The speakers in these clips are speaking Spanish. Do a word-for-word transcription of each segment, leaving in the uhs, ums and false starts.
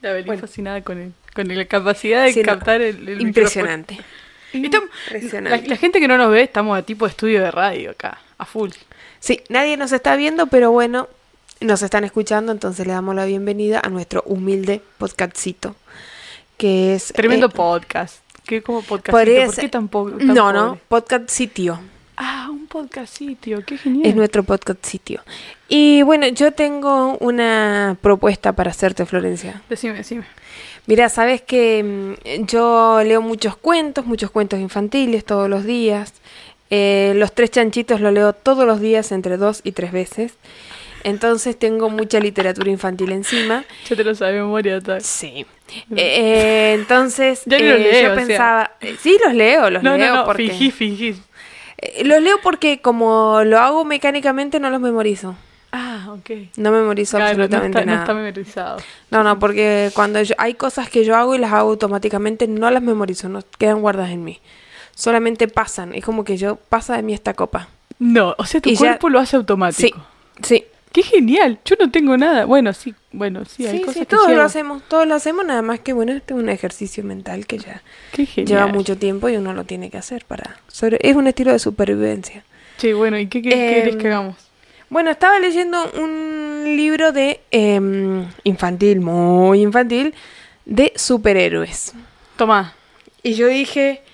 La Belén Bueno. fascinada con, el, con la capacidad de Sí, no. captar el, el Impresionante. micrófono. Estamos- Impresionante. La, la gente que no nos ve, estamos a tipo de estudio de radio acá, a full. Sí, nadie nos está viendo, pero bueno, nos están escuchando, entonces le damos la bienvenida a nuestro humilde podcastcito, que es... Tremendo eh, podcast. ¿Qué como podcast? podría ¿Por ser- qué tampoco? tan No, pobre? no, podcast sitio. Ah, un podcast sitio, qué genial. Es nuestro podcast sitio. Y bueno, yo tengo una propuesta para hacerte, Florencia. Decime, decime. Mira, sabes que mm, yo leo muchos cuentos, muchos cuentos infantiles todos los días. Eh, los tres chanchitos lo leo todos los días entre dos y tres veces. Entonces tengo mucha literatura infantil encima. Ya te lo sabes de memoria. tal. Sí. Eh, eh, entonces Ya ni eh, los leo, yo o sea. pensaba... eh, Sí, los leo, los No, leo no, no, porque... fingí, fingí. Eh, los leo porque como lo hago mecánicamente no los memorizo. Ah, ok. No memorizo Claro, no absolutamente está, no nada. está memorizado. No, no, porque cuando yo- hay cosas que yo hago y las hago automáticamente, no las memorizo, no quedan guardadas en mí. Solamente pasan, es como que yo pasa de mí esta copa. No, o sea, tu Y ya- cuerpo lo hace Sí, automático. sí. Qué genial. Yo no tengo nada. Bueno, sí, bueno, sí, hay Sí, cosas sí, que todos llevo. lo hacemos, todos lo hacemos, nada más que bueno, este es un ejercicio mental que ya Qué genial. lleva mucho tiempo y uno lo tiene que hacer para... sobre- es un estilo de supervivencia. Sí, bueno, ¿y qué, qué Em, querés que hagamos? Bueno, estaba leyendo un libro de em, infantil, muy infantil, de superhéroes. Tomá. Y yo dije,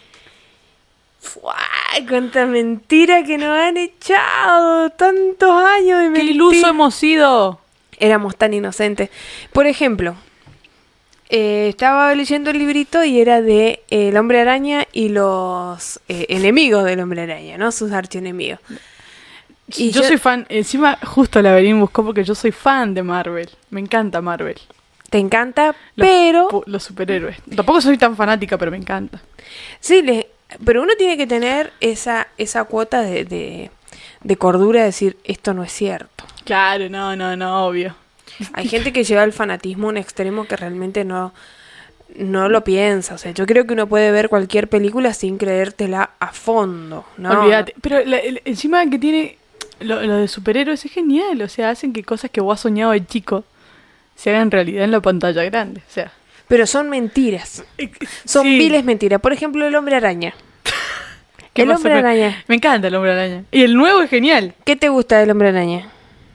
¡fua! ¡Cuánta mentira que nos han echado! Tantos años de ¡Qué mentira. iluso hemos sido! Éramos tan inocentes. Por ejemplo, eh, estaba leyendo el librito y era de eh, el Hombre Araña y los eh, enemigos del Hombre Araña, ¿no? Sus archienemigos. Y yo, soy fan, encima justo la Belén buscó porque yo soy fan de Marvel. Me encanta Marvel. Te encanta, Los, pero... pu- los superhéroes. Tampoco soy tan fanática, pero me encanta. Sí, le- pero uno tiene que tener esa, esa cuota de, de, de cordura de decir, esto no es cierto. Claro, no, no, no, obvio. Hay gente que lleva el fanatismo a un extremo que realmente no, no lo piensa. O sea, yo creo que uno puede ver cualquier película sin creértela a fondo, ¿no? Olvídate. Pero la- el- encima que tiene lo, lo de superhéroes es genial. O sea, hacen que cosas que vos has soñado de chico se hagan realidad en la pantalla grande. O sea, Pero son mentiras. Son sí. viles mentiras. Por ejemplo, el Hombre Araña. ¿Qué El más Hombre se- Araña. Me encanta el Hombre Araña. Y el nuevo es genial. ¿Qué te gusta del Hombre Araña?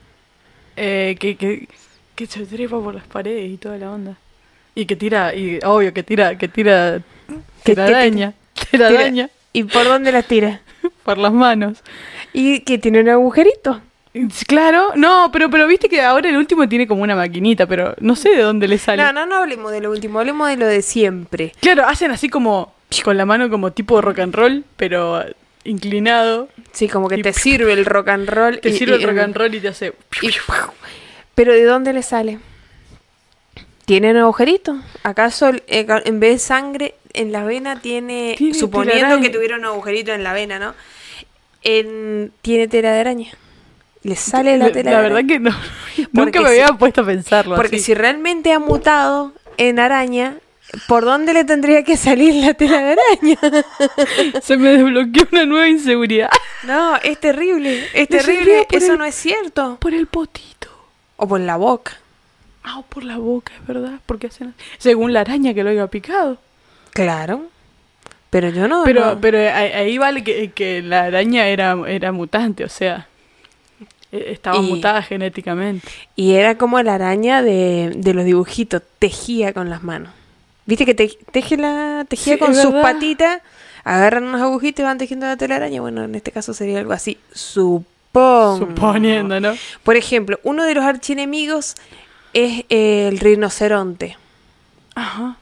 Eh, que, que, que se trepa por las paredes y toda la onda. Y que tira, y obvio que tira, que tira ¿Qué- telaraña, Tira- telaraña ¿Y por dónde las tira? por las manos. ¿Y que tiene un agujerito? Y, Claro, no, pero pero viste que ahora el último tiene como una maquinita, pero no sé de dónde le sale. No, no, no hablemos de lo último, hablemos de lo de siempre. Claro, hacen así como con la mano como tipo rock and roll, pero inclinado. Sí, como que Y- te sirve el rock and roll. Te y- sirve y- el rock and roll y te hace... y- Pero ¿de dónde le sale? ¿Tiene un agujerito? ¿Acaso eh, en vez de sangre en la vena tiene, Tiene suponiendo telaraña. que tuviera un agujerito en la vena, ¿no? En, tiene tela de araña. ¿Le sale la tela La de verdad araña? que no. Porque Nunca me si- había puesto a pensarlo Porque así. si realmente ha mutado en araña, ¿por dónde le tendría que salir la tela de araña? Se me desbloqueó una nueva inseguridad. No, es terrible, es Le terrible, saldría por eso el- no es cierto. Por el potito. O por la boca. Ah, o por la boca, es verdad. Porque hacen así. Según la araña que lo haya picado. Claro. Pero yo no. Pero, no. pero ahí, ahí vale que, que la araña era, era mutante, o sea, eh, estaba Y- mutada genéticamente. Y era como la araña de, de los dibujitos, tejía con las manos. ¿Viste que te, teje la, tejía Sí, con es sus verdad. patitas? Agarran unos agujitos y van tejiendo la telaraña. Bueno, en este caso sería algo así. Supongo. Suponiendo, ¿no? Por ejemplo, uno de los archienemigos es eh, el rinoceronte. Ajá.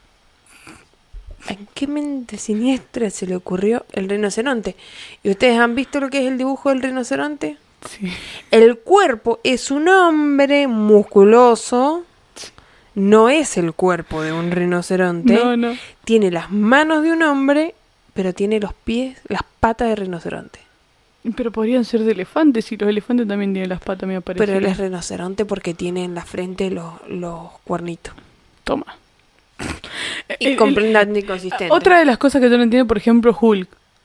¿A qué mente siniestra se le ocurrió el rinoceronte? ¿Y ustedes han visto lo que es el dibujo del rinoceronte? Sí. El cuerpo es un hombre musculoso. No es el cuerpo de un rinoceronte. No, no. Tiene las manos de un hombre, pero tiene los pies, las patas de rinoceronte. Pero podrían ser de elefantes, y los elefantes también tienen las patas medio Pero parecidas. él es rinoceronte porque tiene en la frente los, los cuernitos. Toma. Y El- con el- prenda inconsistente. Otra de las cosas que yo no entiendo, por ejemplo, Hulk.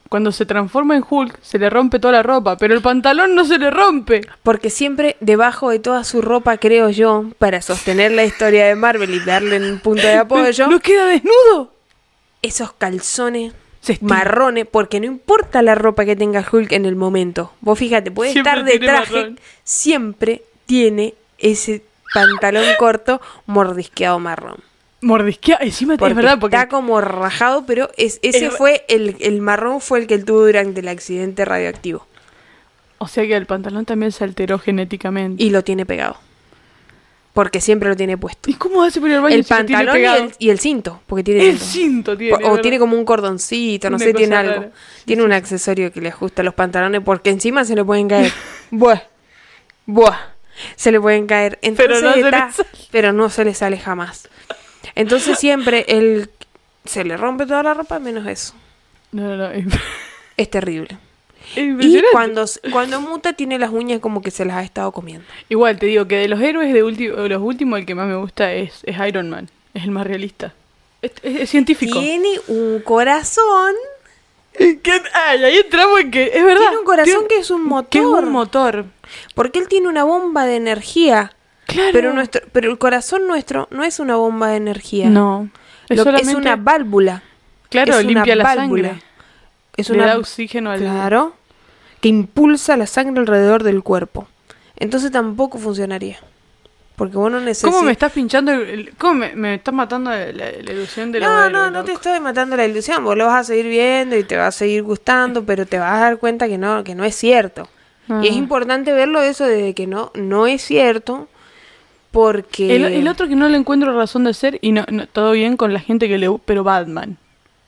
cuando se transforma en Hulk, se le rompe toda la ropa, pero el pantalón no se le rompe. Porque siempre debajo de toda su ropa, creo yo, para sostener la historia de Marvel y darle un punto de apoyo, ¡No queda desnudo! esos calzones Se estira. marrones, porque no importa la ropa que tenga Hulk en el momento. Vos fíjate, puede Siempre estar de tiene traje, marrón. siempre tiene ese pantalón corto mordisqueado marrón. Mordisquea, encima Porque es verdad, porque está como rajado, pero es, ese Es- fue el, el marrón fue el que él tuvo durante el accidente radioactivo. o sea que el pantalón también se alteró genéticamente. Y lo tiene pegado. Porque siempre lo tiene puesto. ¿Y cómo hace para ir al baño El si lo tiene pantalón y pegado? el, y el cinto, porque tiene El cinto tiene, o ¿verdad? tiene como un cordoncito, no Una sé, tiene cosa algo. rara. Sí, Tiene sí, un sí. accesorio que le ajusta los pantalones porque encima se le pueden caer. Buah. Buah. Se le pueden caer. Entonces no se le está- sale. pero no se le sale jamás. Entonces siempre él se le rompe toda la ropa menos eso. No, no, no. Es, Es terrible. es Y impresionante. cuando, cuando muta tiene las uñas como que se las ha estado comiendo. Igual te digo que de los héroes de ulti- los últimos el que más me gusta es, es Iron Man. Es el más realista. Es, es- es científico. Tiene un corazón. ¿Qué? Ay, ahí entramos en que es verdad. Tiene un corazón Tiene- que es un motor. Que es un motor. Porque él tiene una bomba de energía. Claro. Pero nuestro, pero el corazón nuestro no es una bomba de energía. No. Es Lo- solamente... es una válvula. Claro, es una limpia la válvula. sangre. Es Le una da oxígeno al... claro, que impulsa la sangre alrededor del cuerpo. Entonces tampoco funcionaría. Porque vos no necesitas. ¿Cómo me estás pinchando? El, el- ¿Cómo me, me estás matando la, la- la ilusión de los No, héroes, no, no te loco? estoy matando la ilusión. Vos lo vas a seguir viendo y te va a seguir gustando, pero te vas a dar cuenta que no, que no es cierto. Ah. Y es importante verlo eso de que no, no es cierto. Porque El, el otro que no le encuentro razón de ser, y no, no, todo bien con la gente que le... Pero Batman.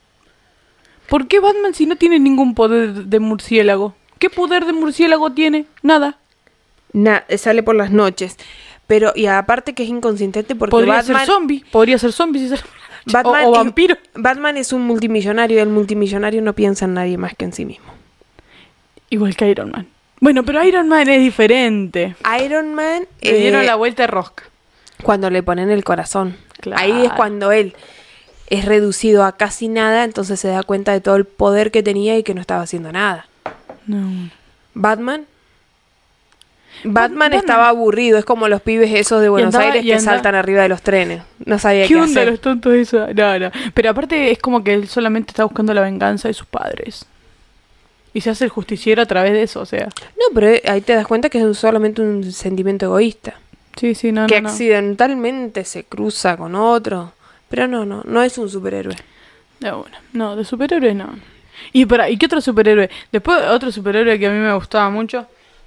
¿Por qué Batman si no tiene ningún poder de murciélago? ¿Qué poder de murciélago tiene? Nada. na- sale por las noches. Pero, y aparte que es inconsistente porque Podría Batman, ser zombie. Podría ser zombie si sale por la noche. Batman o, o es- vampiro. Batman es un multimillonario y el multimillonario no piensa en nadie más que en sí mismo. Igual que Iron Man. Bueno, pero Iron Man es diferente. Iron Man Le dieron eh, la vuelta de rosca. cuando le ponen el corazón. Claro. Ahí es cuando él es reducido a casi nada, entonces se da cuenta de todo el poder que tenía y que no estaba haciendo nada. No. Batman. Batman Batman. estaba aburrido, es como los pibes esos de Buenos andaba- Aires y que andaba- saltan arriba de los trenes. No sabía qué, ¿Qué onda hacer. los tontos eso? No, no. Pero aparte es como que él solamente está buscando la venganza de sus padres. Y se hace el justiciero a través de eso, o sea. No, pero eh, ahí te das cuenta que es solamente un sentimiento egoísta. Sí, sí, no, que no, no. accidentalmente se cruza con otro. Pero no, no, no es un superhéroe. No, bueno, no, de superhéroes no. Y para, ¿y qué otro superhéroe? Después otro superhéroe que a mí me gustaba mucho.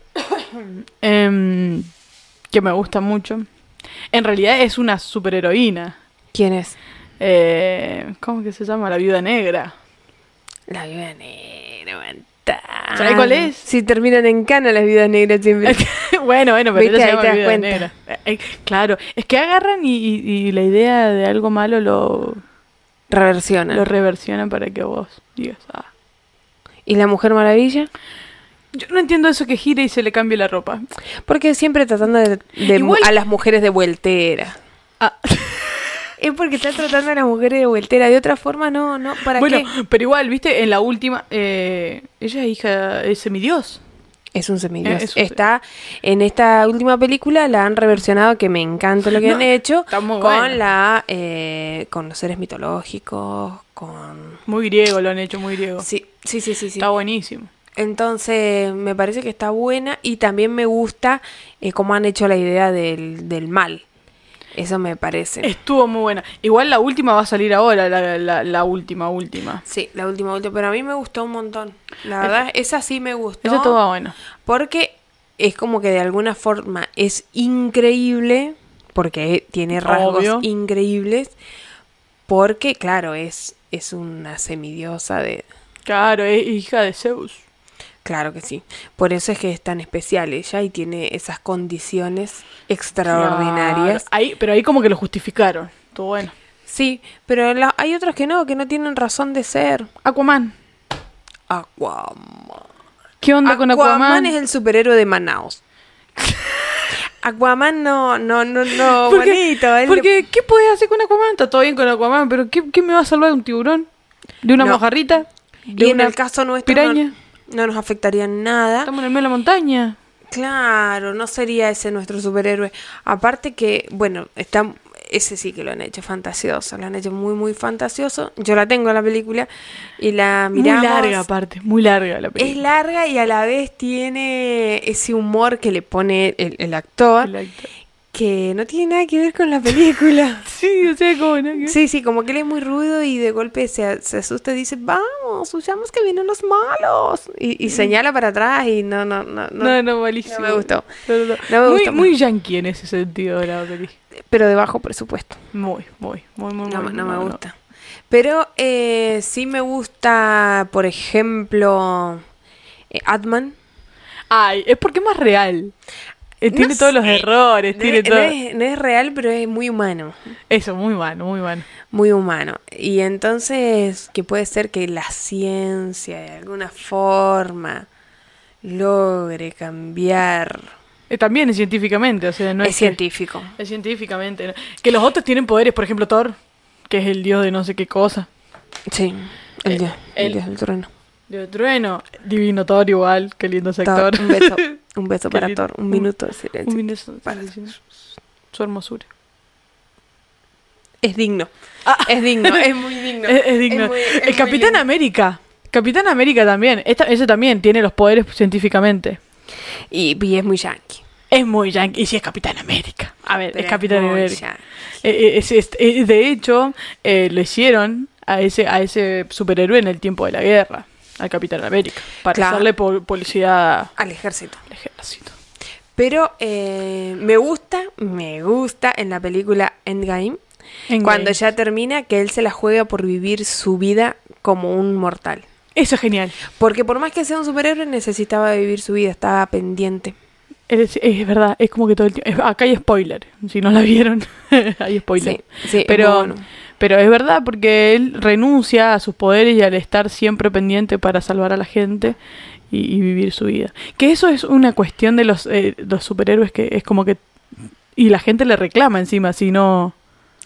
em, que me gusta mucho. En realidad es una superheroína. ¿Quién es? Eh, ¿Cómo que se llama? La Viuda Negra. La viuda negra, aguantá. ¿Sabés cuál es? Si terminan en cana las viudas negras siempre. bueno, bueno, pero ¿Viste? ella se Ahí llama te das Viuda cuenta. Negra. Eh, eh, claro, es que agarran y, y- y la idea de algo malo lo, Reversiona. lo reversionan para que vos digas, ah. ¿Y la Mujer Maravilla? Yo no entiendo eso que gire y se le cambie la ropa. Porque siempre tratando de, de Igual- a las mujeres de vueltera. Ah. Es porque está tratando a las mujeres de vueltera. De otra forma, no, no. ¿Para bueno, qué? pero igual, viste, en la última, eh, ella es hija, es semidios. Es un semidios. Eh, es un- Está en esta última película, la han reversionado, que me encanta lo que No, han hecho. está muy con buena. la eh, con los seres mitológicos, con... Muy griego, lo han hecho muy griego. Sí, sí, sí, sí. sí. Está buenísimo. Entonces, me parece que está buena y también me gusta eh, cómo han hecho la idea del, del mal. Eso me parece. Estuvo muy buena. Igual la última va a salir ahora, la, la, la última, última. Sí, la última, última, pero a mí me gustó un montón. La verdad, esa sí me gustó. Esa estuvo buena. Porque es como que de alguna forma es increíble, porque tiene rasgos Obvio. increíbles, porque claro, es, es una semidiosa de... Claro, es hija de Zeus. Claro que sí. Por eso es que es tan especial ella y tiene esas condiciones extraordinarias. Claro. Ahí, pero ahí como que lo justificaron. Estuvo bueno. Sí, pero la- hay otros que no, que no tienen razón de ser. Aquaman. Aquaman. ¿Qué onda con Aquaman? es el superhéroe de Manaus. Aquaman no, no, no, no, ¿Por qué? bonito. él le- Porque, ¿qué podés hacer con Aquaman? Está todo bien con Aquaman, pero ¿qué, qué me va a salvar de un tiburón? ¿De una No. mojarrita? de Y en una el caso nuestro piraña. no, no nos afectaría en nada. Estamos en el medio de la montaña. Claro, no sería ese nuestro superhéroe. Aparte que, bueno, está, ese sí que lo han hecho fantasioso, lo han hecho muy, muy fantasioso. Yo la tengo la película y la miramos. Muy larga aparte, muy larga la Es película. larga y a la vez tiene ese humor que le pone el, el actor, El actor. que no tiene nada que ver con la película. Sí, o sea, como... ¿no? Sí, sí, como que él es muy rudo y de golpe se, se asusta y dice, vamos, huyamos que vienen los malos. Y, y señala para atrás y no, no, no, no, No, no, malísimo. no me gustó. No, no, no. No me muy, gustó. muy yankee en ese sentido la peli. Pero de bajo presupuesto. Muy, muy, muy, muy, No, muy, no me gusta. Pero eh, sí me gusta, por ejemplo, eh, Ant-Man. Ay, es porque es más real. Eh, No tiene todos los sé. errores, No tiene es, todo... no es- no es real, pero es muy humano. Eso, muy bueno, muy bueno. Muy humano. Y entonces, que puede ser que la ciencia de alguna forma logre cambiar. Eh, también es científicamente, o sea, no es, es que- científico. es científicamente. ¿no? Que los otros tienen poderes, por ejemplo, Thor, que es el dios de no sé qué cosa. Sí, el Eh, dios, el el- dios del trueno. De trueno, divino Thor igual, qué lindo ese Thor, actor. un beso, un beso Qué para lindo. Thor, un minuto de silencio. Un minuto Para- sí, sí, sí. Su hermosura. Es digno, es digno, es muy digno. Ah. Es, es digno. muy- es el muy Capitán lindo. América. Capitán América también. Esta, ese también tiene los poderes científicamente. Y, y es muy yankee. Es muy yankee. Y si es Capitán América. A ver, Pero es Capitán muy América. yankee. Eh, eh, es- es- eh, de hecho, eh, lo hicieron a ese, a ese superhéroe en el tiempo de la guerra. Al Capitán América. Para Claro. hacerle po- publicidad Al ejército. al ejército. Pero eh, me gusta, me gusta en la película Endgame, Endgame. cuando ya termina, que él se la juega por vivir su vida como un mortal. Eso es genial. Porque por más que sea un superhéroe, necesitaba vivir su vida, estaba pendiente. Es, es verdad, es como que todo el tiempo... Acá hay spoiler. Si no la vieron, hay spoiler. Sí, sí, es pero, muy bueno. pero es verdad porque él renuncia a sus poderes y al estar siempre pendiente para salvar a la gente y, y vivir su vida. Que eso es una cuestión de los, eh, los superhéroes que es como que... Y la gente le reclama encima si no...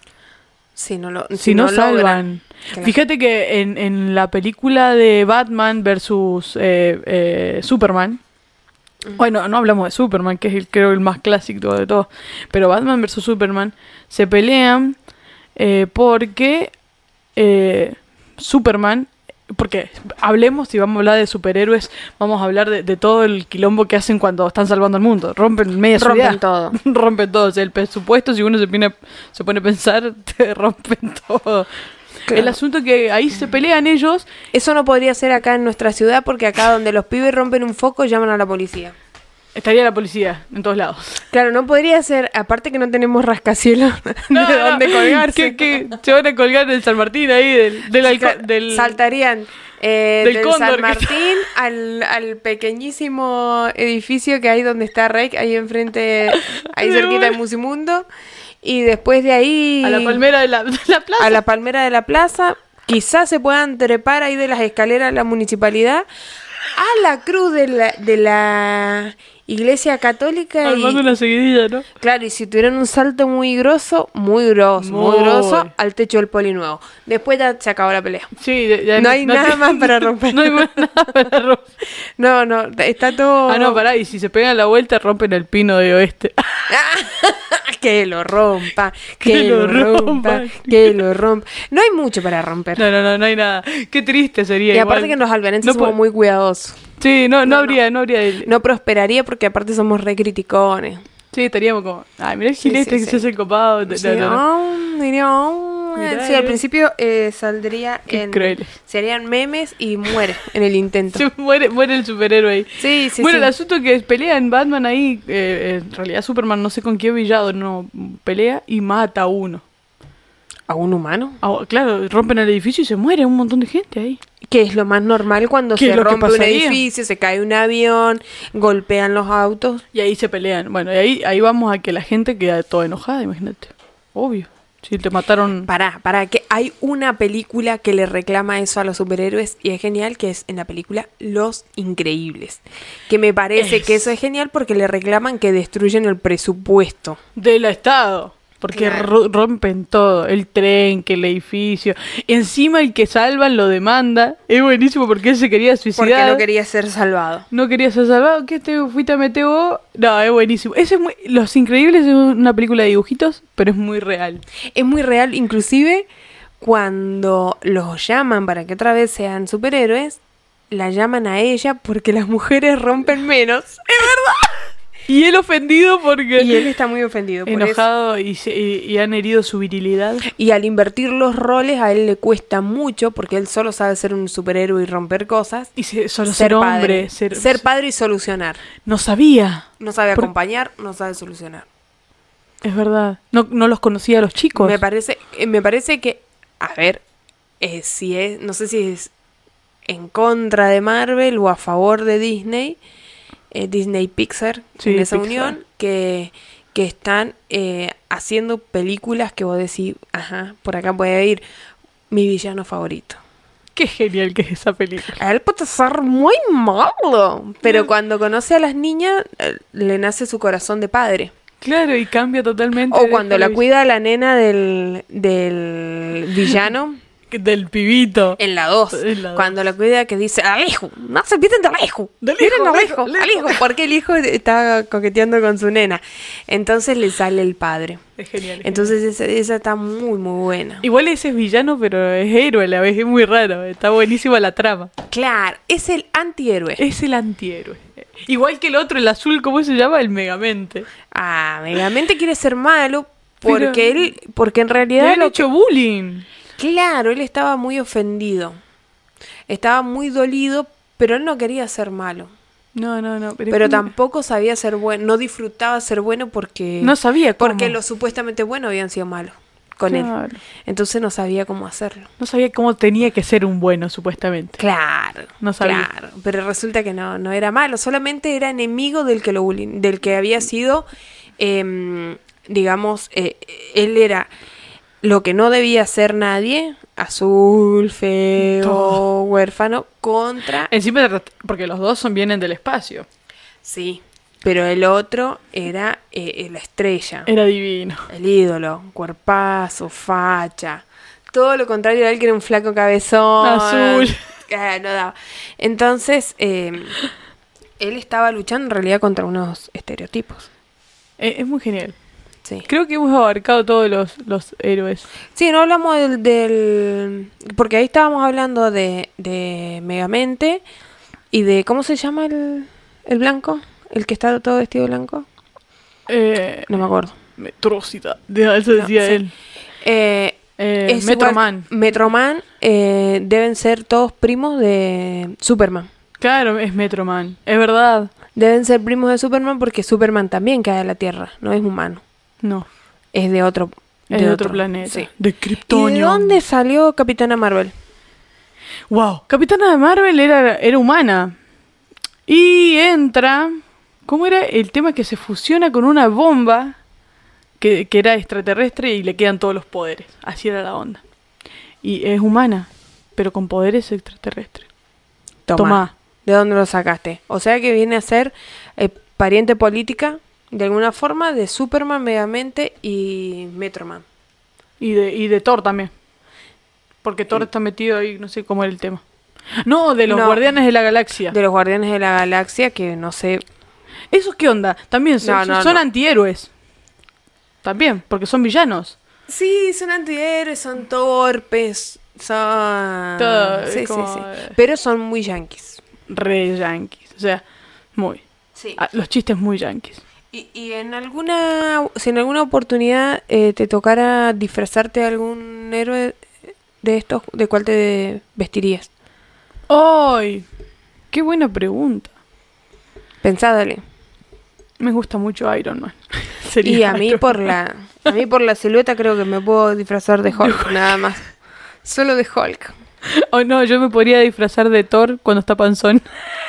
Si no, lo, si Si, no, no logra salvan. que la- Fíjate que en, en la película de Batman versus eh, eh, Superman, bueno, no hablamos de Superman, que es el, creo el más clásico de todos, pero Batman versus Superman se pelean eh, porque eh, Superman, porque hablemos, si vamos a hablar de superhéroes, vamos a hablar de, de todo el quilombo que hacen cuando están salvando al mundo. Rompen media Rompen ciudad. todo. Rompen todo. O sea, el presupuesto, si uno se pone, se pone a pensar, te rompen todo. Claro. El asunto que ahí se pelean ellos. Eso no podría ser acá en nuestra ciudad, porque acá donde los pibes rompen un foco, llaman a la policía. Estaría la policía en todos lados. Claro, no podría ser, aparte que no tenemos rascacielos No, de no, dónde colgarse. Que, que se van a colgar en San Martín ahí, del, del, alco- Claro, del saltarían eh, del del, cóndor San que- Martín al, al pequeñísimo edificio que hay donde está Rey, ahí enfrente, ahí De cerquita de una. Musimundo, y después de ahí a la palmera de la, de la plaza. a la palmera de la plaza. Quizás se puedan trepar ahí de las escaleras de la municipalidad a la cruz de la, de la iglesia católica. Y, Armando una seguidilla, ¿no? claro, y si tuvieran un salto muy grosso, muy grosso, muy, Muy. grosso, al techo del polinuevo. Después ya se acabó la pelea. Sí, de- de- No hay nada más para romper. No hay más nada para romper. No, no, está todo... Ah, no, pará, y si se pegan la vuelta, rompen el pino de oeste. que lo rompa, Que que, lo lo rompa. rompa, que lo rompa. No hay mucho para romper. No, no, no, no hay nada. Qué triste sería. y aparte igual. que los albanenses No somos po- muy cuidadosos. Sí, no, no, No, no. habría, no habría. el- No prosperaría porque aparte somos re criticones. Sí, estaríamos como. Ay, mirá el Sí, gilete sí, que sí. se hace el copado. No, Sí, no, no. ah, diría, ah. Mirá, Sí, al eh. principio eh, saldría Qué en... crueles. Serían memes y muere en el intento. Se muere, muere el superhéroe ahí. Sí, sí, bueno, sí. el asunto es que pelean Batman ahí, eh, en realidad Superman no sé con qué villado no pelea y mata a uno. ¿A un humano? Ah, claro, rompen el edificio y se muere un montón de gente ahí. Que es lo más normal cuando ¿Qué se es lo que rompe un pasaría? edificio, se cae un avión, golpean los autos. Y ahí se pelean. Bueno, y ahí, ahí vamos a que la gente queda toda enojada, imagínate. Obvio. Si te mataron... Pará, pará, que hay una película que le reclama eso a los superhéroes y es genial, que es en la película Los Increíbles. Que me parece Es- que eso es genial porque le reclaman que destruyen el presupuesto. Del Estado. Porque Claro. ro- rompen todo, el tren, que el edificio. Encima el que salvan lo demanda. Es buenísimo porque él se quería suicidar. Porque no quería ser salvado. No quería ser salvado. ¿Qué te fuiste a meter vos? No, es buenísimo. Ese es muy... Los Increíbles es una película de dibujitos, pero es muy real. Es muy real, inclusive cuando los llaman para que otra vez sean superhéroes, la llaman a ella porque las mujeres rompen menos. Y él ofendido porque... Y él está muy ofendido por eso. enojado y, se- y, y han herido su virilidad. Y al invertir los roles a él le cuesta mucho porque él solo sabe ser un superhéroe y romper cosas. Y se- solo ser, padre. hombre. Ser, Ser padre y solucionar. No sabía. No sabe Por- acompañar, no sabe solucionar. Es verdad. No, no los conocía a los chicos. Me parece, eh, me parece que, a ver, eh, si es, no sé si es en contra de Marvel o a favor de Disney, eh, Disney Pixar, Sí, en esa Pixar. unión, que, que están eh, haciendo películas que vos decís, ajá, por acá puede ir mi villano favorito. Qué genial que es esa película. A él puede ser muy malo, pero cuando conoce a las niñas, eh, le nace su corazón de padre. Claro, y cambia totalmente. O de cuando la televisión. cuida la nena del, del villano. Del pibito. En la dos, En la dos. cuando la cuida que dice, al hijo, no se olviden del hijo, Del miren hijo, al hijo, hijo, al hijo, porque el hijo está coqueteando con su nena. Entonces le sale el padre. Es genial. es Entonces esa, esa está muy, muy buena. genial. Igual ese es villano, pero es héroe a la vez. Es muy raro. Está buenísima la trama. Claro, es el antihéroe. Es el antihéroe. Igual que el otro, el azul, ¿cómo se llama? El Megamente. Ah, Megamente quiere ser malo Pero- porque él, porque en Le realidad han lo hecho bullying. Claro, él estaba muy ofendido. Estaba muy dolido, pero él no quería ser malo. No, no, no. Pero, Pero es como- tampoco sabía ser bueno, no disfrutaba ser bueno porque No sabía cómo. porque los supuestamente buenos habían sido malos con Claro. él. Entonces no sabía cómo hacerlo. No sabía cómo tenía que ser un bueno, supuestamente. Claro, No sabía. claro, pero resulta que no, no era malo, solamente era enemigo del que lo bullying, del que había sido, em, digamos, eh, él era lo que no debía ser nadie, azul, feo, Todo. huérfano, contra, Encima, de- porque los dos son vienen del espacio. sí, pero el otro era eh, la estrella. Era divino. El ídolo, cuerpazo, facha. Todo lo contrario de él, que era un flaco cabezón. Azul. Ah, no daba. Entonces, eh, él estaba luchando en realidad contra unos estereotipos. Eh, es muy genial. Sí. Creo que hemos abarcado todos los, los héroes. Sí, no hablamos del, del... Porque ahí estábamos hablando de, de Megamente y de... ¿Cómo se llama el, el blanco? ¿El que está todo vestido de blanco? Eh, No me acuerdo. Metrocita. De eso No, decía sí. él. Eh, Eh, es Metroman. igual- Metroman eh, deben ser todos primos de Superman. Claro, es Metroman. Es verdad. Deben ser primos de Superman porque Superman también cae a la Tierra, no es humano, No. es de otro, Es de otro planeta. Sí. De ¿Y Kryptonium. de dónde salió Capitana Marvel? Wow. Capitana de Marvel era, era humana. Y entra. ¿Cómo era? El tema que se fusiona con una bomba que, que era extraterrestre y le quedan todos los poderes. Así era la onda. Y es humana, pero con poderes extraterrestres. Tomá. Tomá. ¿De dónde lo sacaste? O sea que viene a ser eh, pariente política, de alguna forma, de Superman, Megamente y Metroman. Y de, y de Thor también. Porque Thor está metido ahí, no sé cómo era el tema. No, de los No. Guardianes de la Galaxia. De los Guardianes de la Galaxia, que no sé... ¿Esos qué onda? También son, No, no, son no. antihéroes. También, porque son villanos. Sí, son antihéroes, son torpes, son... Todo, sí, sí, como- sí. Pero son muy yanquis. Re yanquis. O sea, muy. Sí. Ah, los chistes muy yanquis. Y, y en alguna, si en alguna oportunidad eh, te tocara disfrazarte de algún héroe de estos, ¿de cuál te vestirías? ¡Ay! ¡Qué buena pregunta! Pensá, dale. Me gusta mucho Iron Man. Sería Y a mí Iron por Man. la, a mí por la silueta creo que me puedo disfrazar de Hulk, nada más. Solo de Hulk. Oh, no, yo me podría disfrazar de Thor cuando está panzón.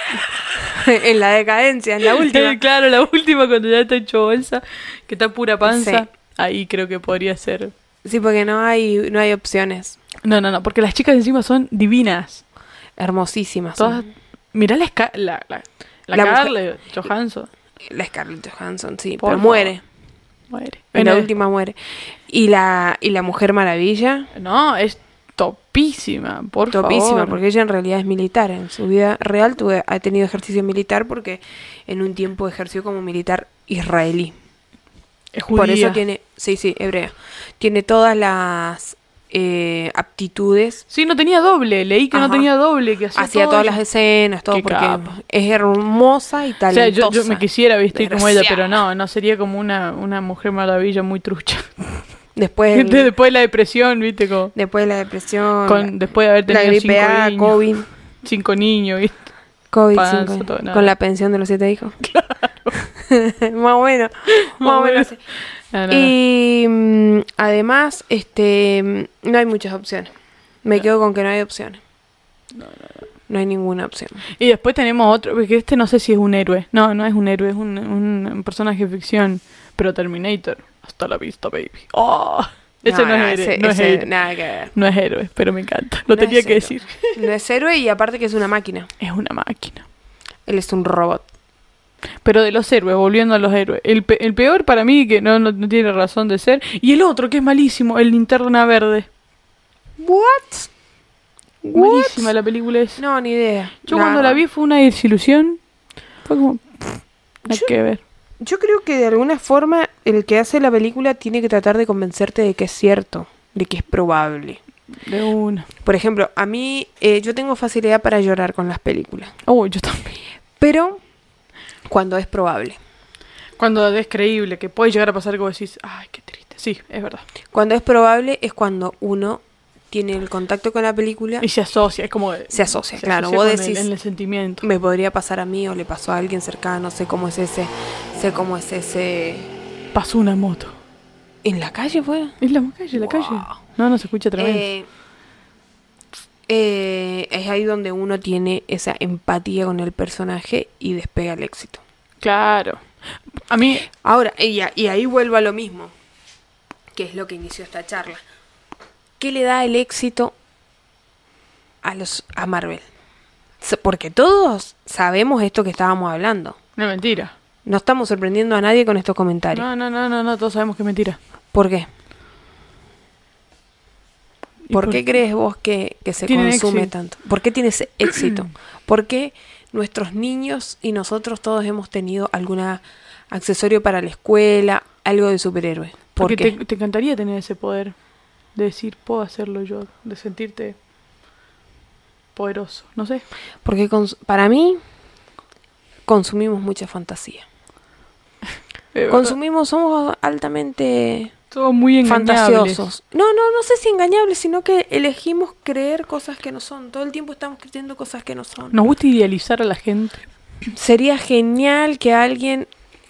En la decadencia, en la última. Claro, la última cuando ya está hecho bolsa, que está pura panza. Sí. Ahí creo que podría ser. Sí, porque no hay, no hay opciones. No, no, no, porque las chicas encima son divinas. Hermosísimas. son. Todas. Mirá la, esca- la, la, la, La mujer- Scarlett Johansson. La Scarlett Johansson, sí, Por pero favor. muere. Muere. En la Bueno, última muere. Y la, y la Mujer Maravilla, no, es topísima, por topísima, favor. porque ella en realidad es militar. En su vida real tuve, ha tenido ejercicio militar porque en un tiempo ejerció como militar israelí. Es judía. Por eso tiene, sí, sí, hebrea. Tiene todas las eh, aptitudes. Sí, no tenía doble. Leí que Ajá. no tenía doble, que hacía, Hacía todo todas ella. las escenas, todo, Qué porque capa. es hermosa y O sea, talentosa. yo, yo me quisiera vestir como ella, pero Desgraciada. no, no sería como una, una mujer maravilla muy trucha. Después, el- Después de la depresión, viste, como después de la depresión, con, después de haber la tenido gripe cinco A, niños. COVID, Cinco niños, ¿viste? COVID Panza, cinco, todo, nada. con la pensión de los siete hijos. Más bueno, más o menos. así. No, no, no. Y mm, además, este, mm, no hay muchas opciones. Me quedo con que no hay opciones. No hay ninguna opción. Y después tenemos otro, porque este no sé si es un héroe. No, no es un héroe, es un, un, un personaje de ficción. Pero Terminator. Hasta la vista, baby. ¡Oh! Ese no, es héroe. ese- no es ese héroe. nada que ver. No es héroe, pero me encanta. Lo No tenía es que héroe. decir. No es héroe y aparte que es una máquina. Es una máquina. Él es un robot. Pero de los héroes, volviendo a los héroes. El, pe- el peor para mí, que no, no, no tiene razón de ser. Y el otro, que es malísimo, el Linterna Verde. What? Malísima la película es. No, ni idea. Yo Nada. cuando la vi fue una desilusión. Fue como... pff, Nada Yo- que ver. Yo creo que de alguna forma el que hace la película tiene que tratar de convencerte de que es cierto, de que es probable. De una. Por ejemplo, a mí, eh, yo tengo facilidad para llorar con las películas, Oh, yo también. pero cuando es probable. Cuando es creíble, que puede llegar a pasar algo, decís, ay, qué triste. Sí, es verdad. Cuando es probable es cuando uno tiene el contacto con la película, Y se asocia, es como... se asocia, claro. asocia Vos con decís, El, en el sentimiento. me podría pasar a mí o le pasó a alguien cercano, sé cómo es ese, sé cómo es ese... Pasó una moto. ¿En la calle fue? Es la calle, la Wow. calle. No, no se escucha tremendo. Eh, eh, es ahí donde uno tiene esa empatía con el personaje y despega el éxito. Claro. A mí... Ahora, y, a- y ahí vuelvo a lo mismo, que es lo que inició esta charla. ¿Qué le da el éxito a los a Marvel? S- Porque todos sabemos esto que estábamos hablando. No es mentira. No estamos sorprendiendo a nadie con estos comentarios. No, no, no, no, no, todos sabemos que es mentira. ¿Por qué? ¿Y ¿Por qué crees vos que, que se Tienen consume éxito. tanto? ¿Por qué tiene ese éxito? ¿Por qué nuestros niños y nosotros todos hemos tenido algún accesorio para la escuela, algo de superhéroe? ¿Por Porque qué? te, te encantaría tener ese poder de decir, puedo hacerlo yo, de sentirte poderoso, no sé. Porque cons- para mí consumimos mucha fantasía. Eh, Consumimos, somos altamente Todo muy engañables. fantasiosos. No, no, no sé si engañables, sino que elegimos creer cosas que no son. Todo el tiempo estamos creyendo cosas que no son. Nos gusta idealizar a la gente. Sería genial que alguien...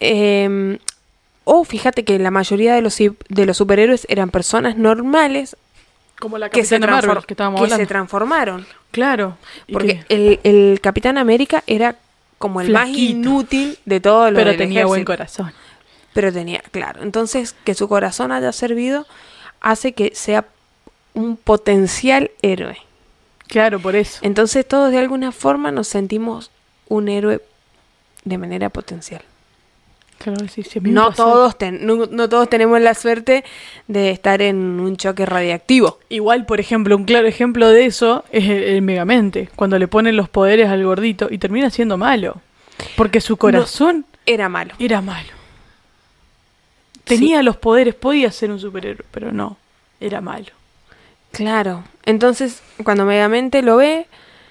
Eh, oh, fíjate que la mayoría de los, hi- de los superhéroes eran personas normales Como la que, se, Capitana Marvel, transfor- que estábamos que se hablando. transformaron. Claro. y Porque que- el, el Capitán América era como el más Flaquito. inútil de todos los pero del tenía buen ejército. corazón. Pero tenía, claro. Entonces, que su corazón haya servido hace que sea un potencial héroe. Claro, por eso. Entonces, todos de alguna forma nos sentimos un héroe de manera potencial. Claro, sí, sí, a mí me No pasó. todos, ten- no, no todos tenemos la suerte de estar en un choque radiactivo. Igual, por ejemplo, un claro ejemplo de eso es el, el Megamente, cuando le ponen los poderes al gordito y termina siendo malo. Porque su corazón Era malo. era malo. Tenía los poderes, podía ser un superhéroe, pero no, era malo. Claro. Entonces, cuando Megamente lo ve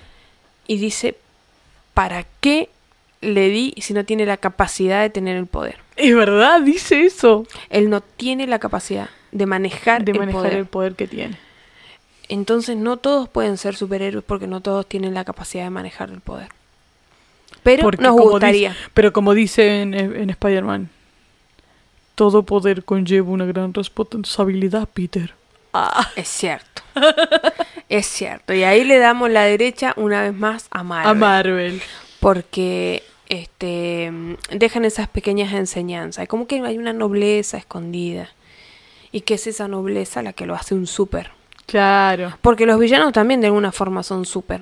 y dice, ¿para qué le di si no tiene la capacidad de tener el poder? Es verdad, dice eso. Él no tiene la capacidad de manejar, De el, manejar poder. el poder que tiene. Entonces, no todos pueden ser superhéroes porque no todos tienen la capacidad de manejar el poder. Pero Porque nos como gustaría. dice- pero como dice en, en Spider-Man, todo poder conlleva una gran responsabilidad, Peter. Ah, Es cierto. Es cierto. Y ahí le damos la derecha una vez más a Marvel. a Marvel. Porque este dejan esas pequeñas enseñanzas. Como que hay una nobleza escondida. Y que es esa nobleza la que lo hace un súper. Claro. Porque los villanos también de alguna forma son súper.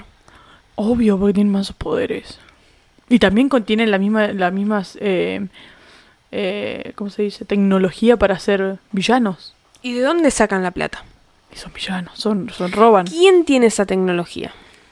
Obvio, porque tienen más poderes. Y también contienen la misma, las mismas eh, eh, ¿cómo se dice? Tecnología para ser villanos. ¿Y de dónde sacan la plata? Y son villanos, son, son roban. ¿Quién tiene esa tecnología?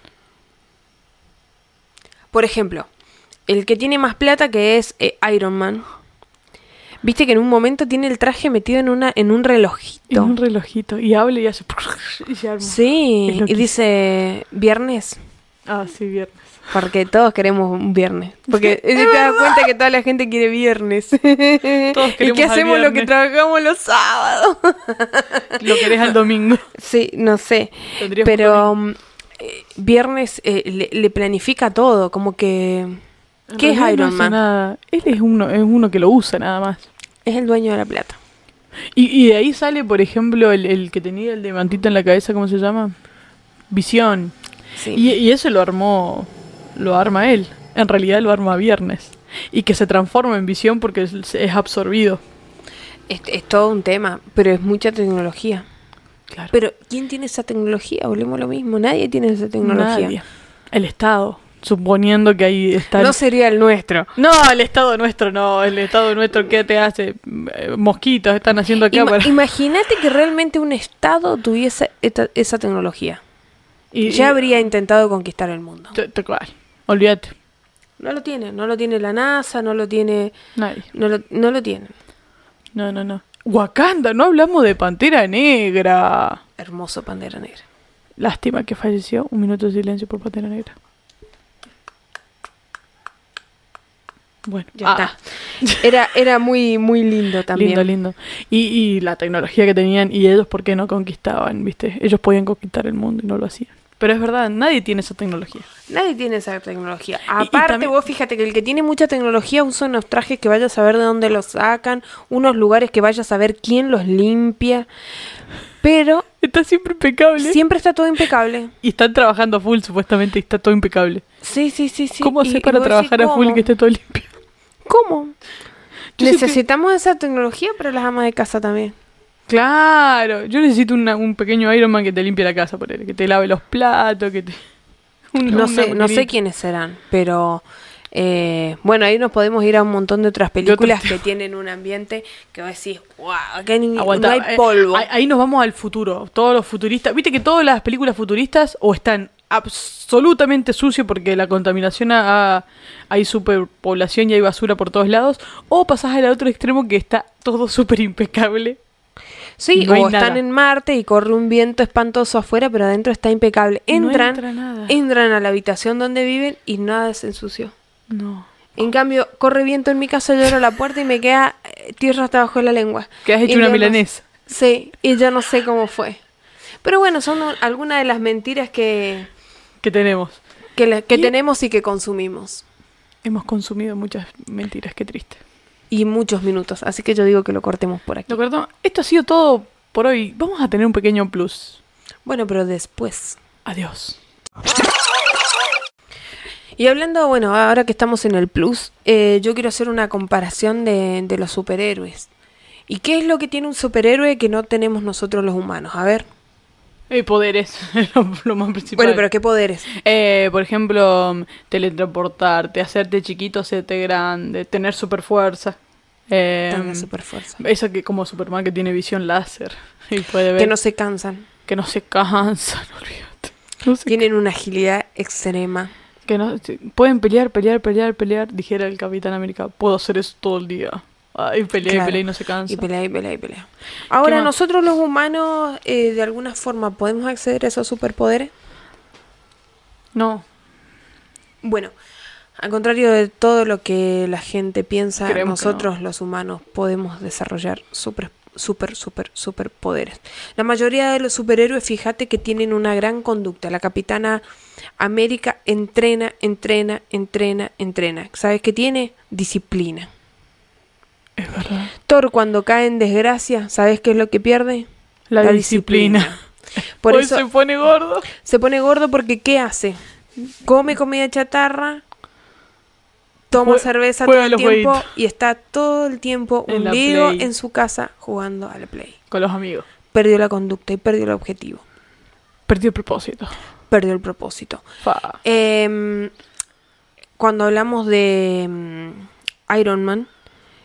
Por ejemplo, el que tiene más plata, que es eh, Iron Man. Viste que en un momento tiene el traje metido en una en un relojito. En un relojito. Y habla y hace... Y se arma. Sí, Es y loquísimo. dice viernes. Ah, sí, viernes. Porque todos queremos un viernes. Porque te das cuenta que toda la gente quiere viernes. Todos ¿Y queremos qué al hacemos lo que viernes. trabajamos los sábados? Lo querés al domingo. Sí, no sé. Tendríamos Pero um, eh, viernes eh, le, le planifica todo. Como que... En ¿Qué es realidad no Iron hace Man? nada. Él es uno, es uno que lo usa nada más. Es el dueño de la plata. Y, y de ahí sale, por ejemplo, el, el que tenía el diamantito en la cabeza, ¿cómo se llama? Visión. Sí. Y, y eso lo armó, lo arma él. En realidad lo arma Viernes. Y que se transforma en Visión porque es, es absorbido. Es, es todo un tema, pero es mucha tecnología. Claro. Pero ¿quién tiene esa tecnología? Volvemos a lo mismo. Nadie tiene esa tecnología. Nadie. El Estado. Suponiendo que ahí está... No el- sería el nuestro. No, el Estado nuestro no. El Estado nuestro, ¿qué te hace? Eh, Mosquitos están haciendo acá Ima- para... Imagínate que realmente un Estado tuviese esta- esa tecnología. Y, Ya y- habría intentado conquistar el mundo. Te- te- cual. Olvídate. No lo tiene. No lo tiene la NASA, no lo tiene... Nadie. No lo, no lo tiene. No, no, no. Wakanda, no hablamos de Pantera Negra. Hermoso Pantera Negra. Lástima que falleció. Un minuto de silencio por Pantera Negra. Bueno, Ya ah, está. Era, era muy, muy lindo también. lindo, lindo. Y, y la tecnología que tenían, y ellos, ¿por qué no conquistaban? ¿Viste? Ellos podían conquistar el mundo y no lo hacían. Pero es verdad, nadie tiene esa tecnología. Nadie tiene esa tecnología. Y- y Aparte, también- vos fíjate que el que tiene mucha tecnología usa unos trajes que vaya a saber de dónde los sacan, unos lugares que vaya a saber quién los limpia. Pero Está siempre impecable. siempre está todo impecable. Y están trabajando a full, supuestamente, y está todo impecable. Sí, sí, sí, sí. ¿Cómo Y- haces y para vos trabajar decís, a full y ¿cómo? que esté todo limpio? ¿Cómo? Yo siempre- Necesitamos esa tecnología para las amas de casa también. Claro, yo necesito una- un pequeño Iron Man que te limpie la casa, por él, que te lave los platos, que te... una- No una sé, no sé maquinita. quiénes serán, pero eh, bueno, ahí nos podemos ir a un montón de otras películas que tienen un ambiente que vos decís, wow, acá ni- Aguanta, no hay eh, polvo. ahí, ahí nos vamos al futuro. Todos los futuristas. Viste que todas las películas futuristas o están absolutamente sucios porque la contaminación ha- ha- hay superpoblación y hay basura por todos lados. O pasás al otro extremo que está todo súper impecable. Sí, no hay o están nada. en Marte y corre un viento espantoso afuera, pero adentro está impecable. No Entran, entra nada. entran a la habitación donde viven y nada se ensució. No. En cambio, corre viento en mi casa, yo abro la puerta y me queda eh, tierra hasta abajo de la lengua. Que has Y hecho una yo no- milanesa. Sí, y yo no sé cómo fue. Pero bueno, son un- algunas de las mentiras que, Que tenemos. que, la- que Y- tenemos y que consumimos. Hemos consumido muchas mentiras, qué triste. Y muchos minutos, así que yo digo que lo cortemos por aquí. ¿De acuerdo? Esto ha sido todo por hoy. Vamos a tener un pequeño plus. Bueno, pero después. Adiós. Y hablando, bueno, ahora que estamos en el plus, eh, yo quiero hacer una comparación de, de los superhéroes. ¿Y qué es lo que tiene un superhéroe que no tenemos nosotros los humanos? A ver. Eh, poderes, lo, lo más principal. Bueno, pero ¿qué poderes? Eh, por ejemplo, mm, teletransportarte, hacerte chiquito, hacerte grande, tener super fuerza. Eh, Tener superfuerza. Eso que como Superman que tiene visión láser y puede ver Que no se cansan. que no se cansan, olvídate. No se Tienen una agilidad extrema. Que no, sí, pueden pelear, pelear, pelear, pelear, dijera el Capitán América. Puedo hacer eso todo el día. Ay, pelea Claro. y pelea y no se cansa. Y pelea, y pelea, y pelea. Ahora, más? nosotros los humanos, eh, de alguna forma, ¿podemos acceder a esos superpoderes? No, Bueno, al contrario de todo lo que la gente piensa, Creemos que nosotros los humanos podemos desarrollar super, super, super, superpoderes. La mayoría de los superhéroes, fíjate que tienen una gran conducta. La Capitana América entrena, entrena, entrena, entrena. ¿Sabes qué tiene? Disciplina. es verdad. Thor, cuando cae en desgracia, ¿sabes qué es lo que pierde? La, disciplina. Por Hoy eso se pone gordo. se pone gordo porque ¿qué hace? Come comida chatarra, toma Jue- cerveza juega todo el los tiempo jueguitos. y está todo el tiempo En la hundido Play. en su casa jugando a la Play. Con los amigos. Perdió la conducta y perdió el objetivo. Perdió el propósito. Perdió el propósito. Fa. Em, cuando hablamos de em, Iron Man,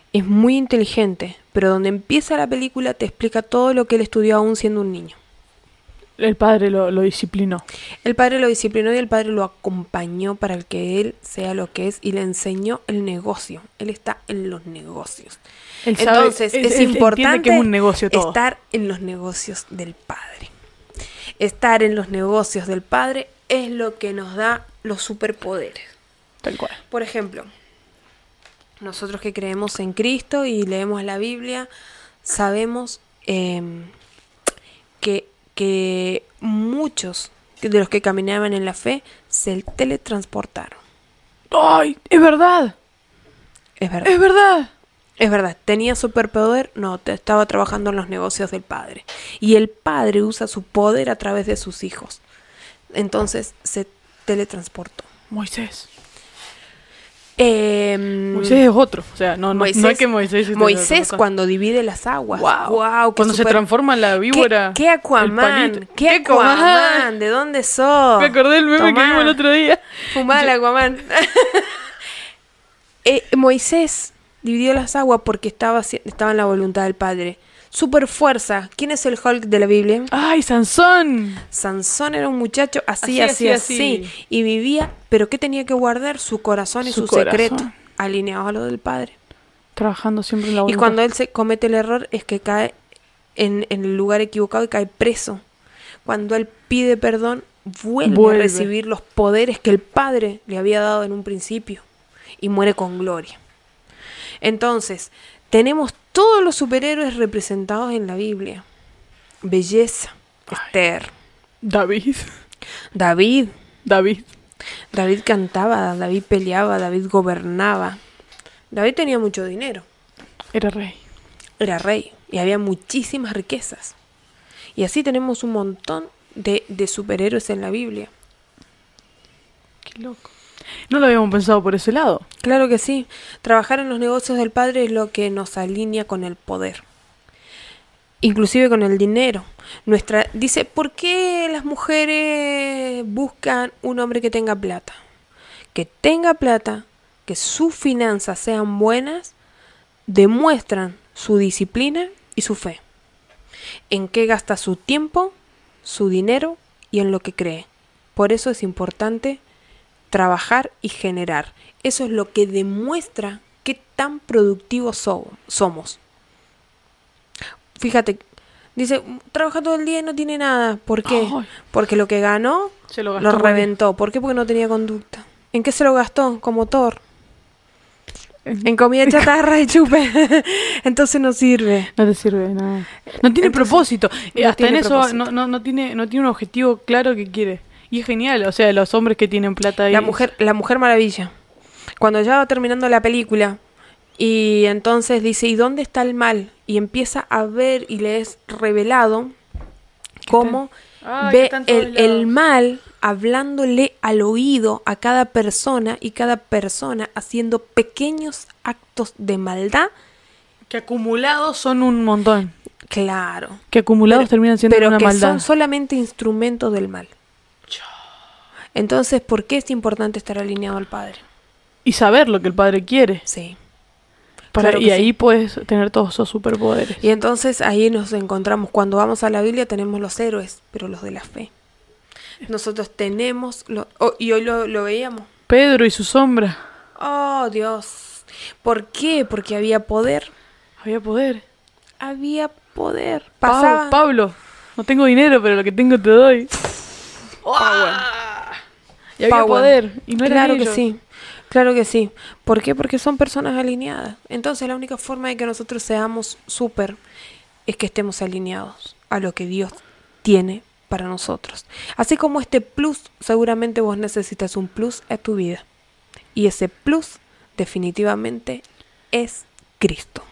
es muy inteligente, pero donde empieza la película te explica todo lo que él estudió aún siendo un niño. El padre lo, lo disciplinó. El padre lo disciplinó y el padre lo acompañó para que él sea lo que es y le enseñó el negocio. Él está en los negocios. Él sabe- Entonces él- es él entiende importante que es un negocio todo. estar en los negocios del padre. Estar en los negocios del padre es lo que nos da los superpoderes. Tal cual. Por ejemplo, nosotros que creemos en Cristo y leemos la Biblia, sabemos eh, que, que muchos de los que caminaban en la fe se teletransportaron. ¡Ay! ¡Es verdad! Es verdad. ¡Es verdad! Es verdad. ¿Tenía superpoder? No, te estaba trabajando en los negocios del padre. Y el padre usa su poder a través de sus hijos. Entonces se teletransportó. Moisés. Eh, Moisés es otro. O sea, no, no, Moisés, no es que Moisés... esté Moisés loco. cuando divide las aguas. Wow. Wow, qué Cuando se super- transforma en la víbora. ¿Qué, qué el Aquaman? palito. ¿Qué Aquaman? Aquaman? ¿De dónde sos? Me acordé del meme que Tomá. vimos el otro día. Fumá el Aquaman. Eh, Moisés dividió las aguas porque estaba, haci- estaba en la voluntad del Padre. Super fuerza. ¿Quién es el Hulk de la Biblia? ¡Ay, Sansón! Sansón era un muchacho así, Así, así, así, así, así. y vivía, pero ¿qué tenía que guardar? Su corazón y Su su, corazón. secreto, alineados a lo del Padre. Trabajando siempre en la Y voluntad. cuando él se comete el error es que cae en, en el lugar equivocado y cae preso. Cuando él pide perdón, vuelve, Vuelve. a recibir los poderes que el Padre le había dado en un principio y muere con gloria. Entonces, tenemos todos los superhéroes representados en la Biblia. Belleza, Ay. Esther, David. David. David. David cantaba, David peleaba, David gobernaba. David tenía mucho dinero, Era rey. era rey y había muchísimas riquezas. Y así tenemos un montón de, de superhéroes en la Biblia. Qué loco. No lo habíamos pensado por ese lado. Claro que sí, trabajar en los negocios del Padre es lo que nos alinea con el poder. Inclusive con el dinero. Nuestra dice, ¿por qué las mujeres buscan un hombre que tenga plata? Que tenga plata, que sus finanzas sean buenas, demuestran su disciplina y su fe. En qué gasta su tiempo, su dinero y en lo que cree. Por eso es importante trabajar y generar. Eso es lo que demuestra qué tan productivos so- somos. Fíjate, dice, trabaja todo el día y no tiene nada. ¿Por qué? Ay. Porque lo que ganó Se lo lo, gastó. muy bien. reventó. ¿Por qué? Porque no tenía conducta. ¿En qué se lo gastó? Como Thor. En- En comida chatarra y chupe. Entonces no sirve. No te sirve de nada. No tiene Entonces, propósito. Eh, no Hasta tiene en eso propósito. no, no, no tiene, no tiene un objetivo claro que quiere. Y es genial. O sea, los hombres que tienen plata ahí. La mujer, la mujer maravilla. Cuando ya va terminando la película y entonces dice, ¿y dónde está el mal? Y empieza a ver y le es revelado cómo Ay, que ve está en todos el, el lados. mal hablándole al oído a cada persona y cada persona haciendo pequeños actos de maldad. Que acumulados son un montón. Claro. Que acumulados Pero- terminan siendo pero una que maldad. son solamente instrumentos del mal. Entonces, ¿por qué es importante estar alineado al Padre? Y saber lo que el padre quiere. Sí. Para, Claro que y sí. ahí puedes tener todos esos superpoderes. Y entonces ahí nos encontramos. Cuando vamos a la Biblia tenemos los héroes, pero los de la fe. Nosotros tenemos, lo- oh, y hoy lo, lo veíamos. Pedro y su sombra. Oh, Dios. ¿Por qué? Porque había poder. Había poder. Había poder. Pa- Pasaba. Pablo, no tengo dinero, pero lo que tengo te doy. Power. Y había Power. poder. Y no eran Claro que ellos. sí. Claro que sí. ¿Por qué? Porque son personas alineadas. Entonces la única forma de que nosotros seamos súper es que estemos alineados a lo que Dios tiene para nosotros. Así como este plus, seguramente vos necesitas un plus a tu vida. Y ese plus definitivamente es Cristo.